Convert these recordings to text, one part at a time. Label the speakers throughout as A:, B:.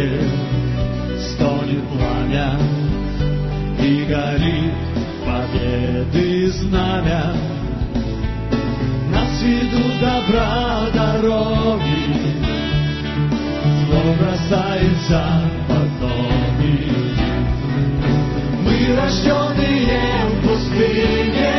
A: небе стонет пламя, и горит победы знамя. Нас ведут добра дороги, зло бросается под ноги. Мы рожденные в пустыне,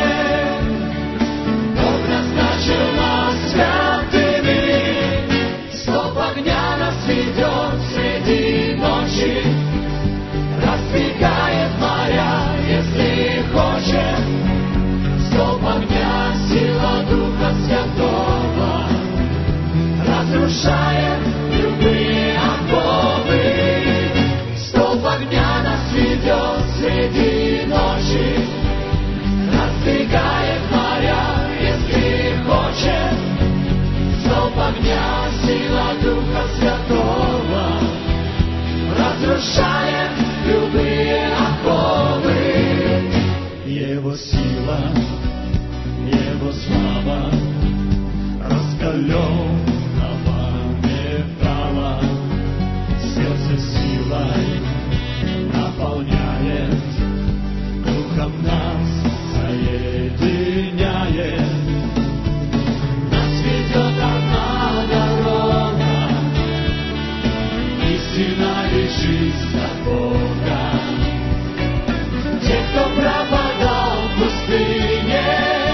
A: Бог назначил нас святыми. Столб огня нас ведет среди ночи, раздвигает моря, если хочет. Столб огня, сила Духа Святого, разрушает любые оковы. Столб огня нас ведет среди ночи, раздвигает моря, если хочет. Столб огня, сила Духа Святого, разрушает любые оковы. Его сила, Его слава, раскаленного металла, сердце силой наполняет, Духом нас соединяет. Нас ведет одна дорога, истина и жизнь от Бога. Те, кто пропадал в пустыне,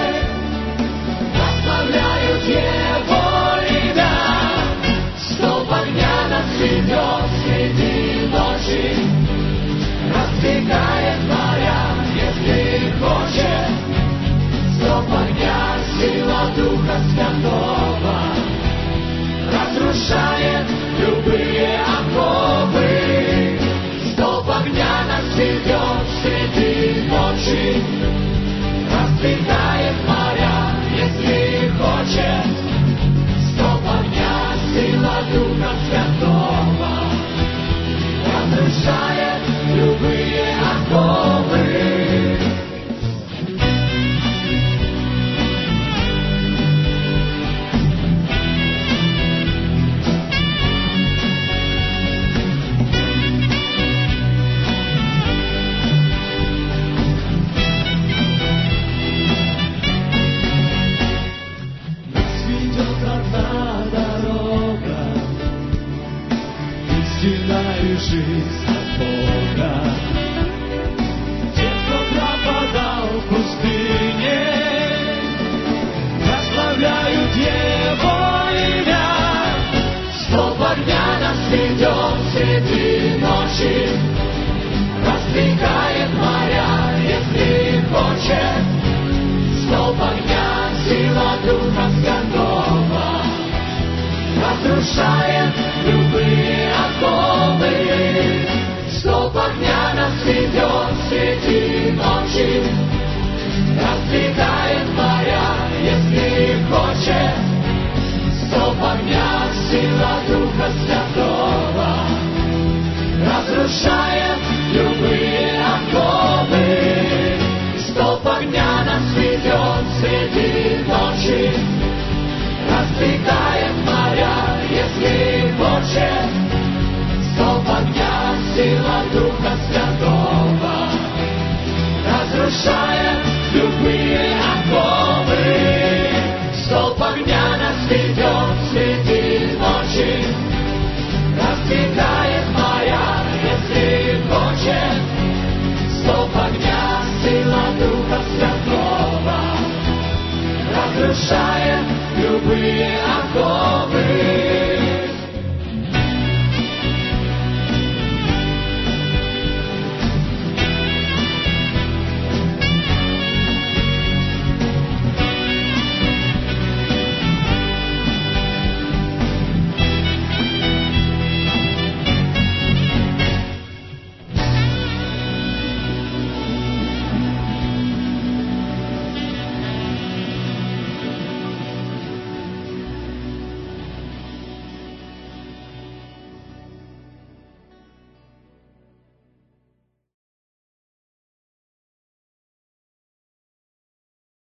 A: прославляют Его имя. Столб огня нас ведет среди ночи, раздвигает моря, если хочет. Столб огня, сила Духа Святого, разрушает любые оковы. Столб огня нас ведет среди ночи, раздвигает моря, если хочет. Столб огня, сила Духа Святого, разрушает любые оковы. Нас ведет одна дорога, истина и жизнь от Бога. Те, кто пропадал в пустыне, прославляют Его имя. Столб огня нас ведет среди ночи, раздвигает моря, если хочет. Столб огня, сила Духа Святого, разрушает любые оковы. Столб огня нас ведет среди ночи, раздвигает моря, если хочет. Столб огня, сила Духа Святого, разрушает любые оковы. Столб огня нас ведет среди ночи, раздвигает моря, если хочет. Столб огня, сила Духа Святого,